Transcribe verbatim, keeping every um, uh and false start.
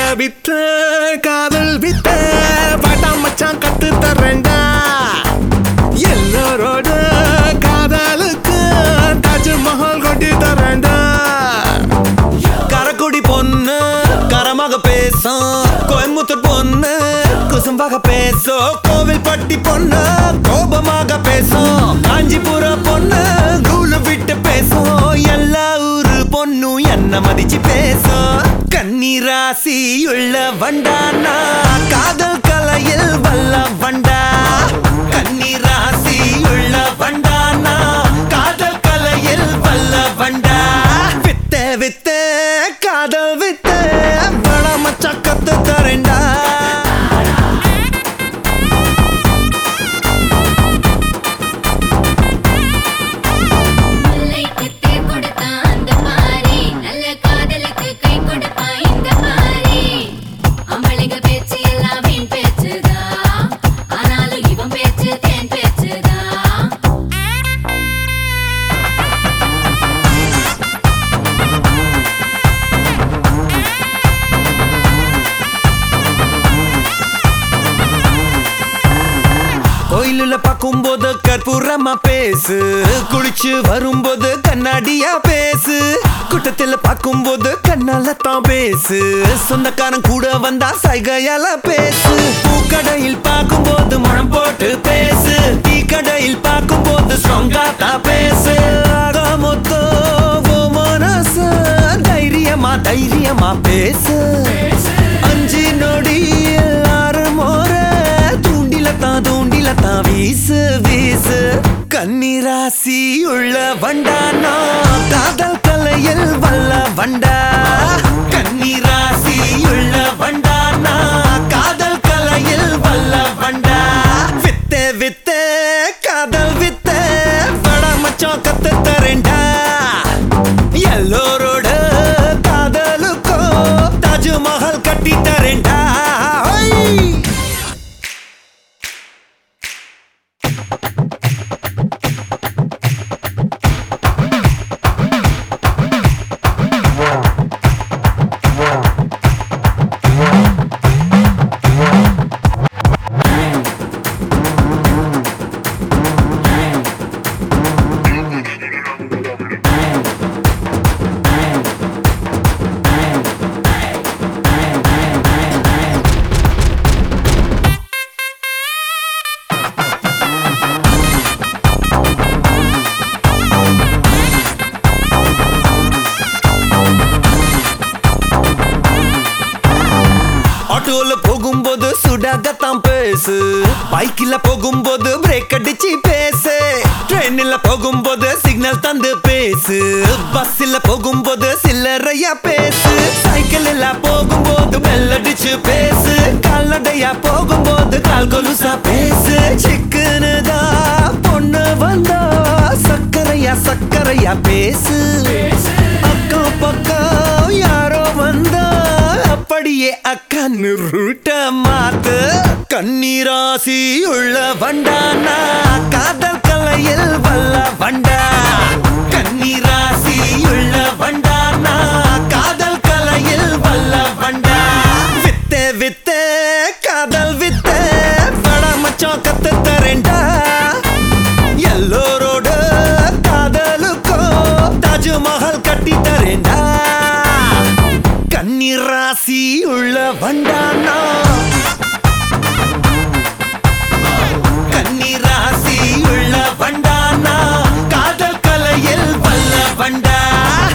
வித்த காதல் வித்த பாட்டா மச்சான் கத்து தரேன்டா எல்லோரோட காதலுக்கு தாஜ்மஹால் கொட்டி தரேன்டா கரக்குடி பொண்ணு கரமாக பேசும் கோயம்புத்தூர் பொண்ணு குசும்பாக பேசும் கோவில் பட்டி பொண்ணு கோபமாக பேசும் காஞ்சிபுர பொண்ணு கூலு விட்டு பேசும் எல்லா ஊரு பொண்ணு என்ன மதிச்சு பேசும் கன்னிராசி உள்ள வண்டானா காதல் கலையில் வல்ல வண்டா கன்னிராசி உள்ள வண்டானா காதல் கலையில் வல்ல வண்டா வித்த வித்த காதல் வித்த பட மச்சா கத்து தரேன்டா கோயிலுல பாக்கும்போது கற்பூரமா பேசு குளிச்சு வரும்போது கண்ணாடியா பேசு கூட்டத்துல பாக்கும்போது கண்ணால தான் பேசு சொந்தக்காரன் கூட வந்தா சைகையால பேசு பூக்கடையில் பாக்கும்போது முழம் போட்டு பேசு டீ கடையில் பாக்கும்போது ஸ்ட்ராங்கா தான் பேசு ஆக மொத்தம் மனசு தைரியமா தைரியமா பேசு அஞ்சு நொடி எல்லாரும் தூண்டில தான் தூண்டில தான் வீசு வீசு கன்னிராசி உள்ள வண்டானா காதல் கலையில் வல்ல வண்டா கன்னிராசி உள்ள வண்டானா காதல் கலையில் வல்ல வண்டா வித்த வித்த காதல் வித்த பட மச்சான் கத்து தரேன்டா எல்லோரோட காதலுக்கோ தாஜ்மஹால் கட்டி தரேன்டா ஆட்டோல போகும்போது சுடாகத்தான் பேசு பைக்கில போகும்போது பிரேக் அடிச்சு பேசு ட்ரெயின்ல போகும்போது சிக்னல் தந்து பேசு பஸ்ல போகும்போது சில்லறையா பேசு சைக்கிள்ல போகும்போது பெல் அடிச்சு பேசு கால்நடையா போகும்போது கால் கொலுசா பேசு சிக்கனுதா பொண்ணு வந்தா சக்கரையா சக்கரையா பேசு அக்கம் பக்கம் யாரோ வந்தா அப்படியே அக்கன்னு ரூட்ட மாத்து கன்னிராசி உள்ள வண்டானா காதல் கலையில் வல்ல வண்டா கன்னிராசி உள்ள வண்டானா காதல் கலையில் வல்ல வண்டா வித்த வித்த காதல் வித்த பட மச்சான் கத்து தரேன்டா எல்லோரோட காதலுக்கோ தாஜ்மஹால் கட்டி தரேன்டா கன்னிராசி உள்ள வண்டானா கன்னிராசி உள்ள வண்டானா காதல் கலையில் வல்ல வண்டா